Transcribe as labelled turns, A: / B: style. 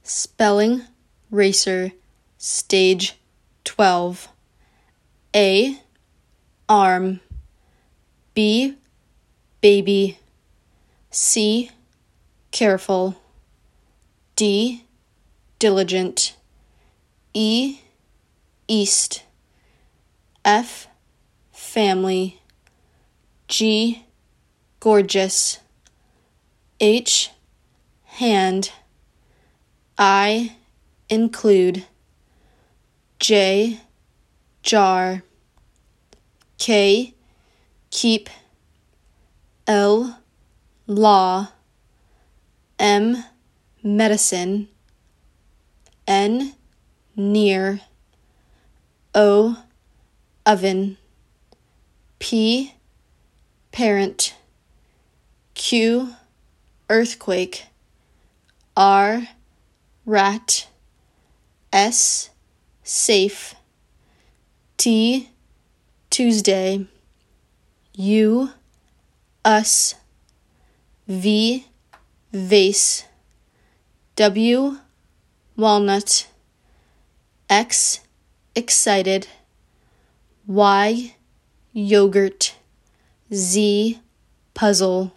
A: Spelling Racer, Stage 12. A, arm. B, baby. C, careful. D, diligent. E, east. F, family. G, gorgeous. H, hand. I, include. J, jar. K, keep. L, law. M, medicine. N, near. O, oven. P, parent. Q, earthquake. R, rat. S, safe. T, Tuesday. U, us. V, vase. W, walnut. X, excited. Y, yogurt. Z, puzzle.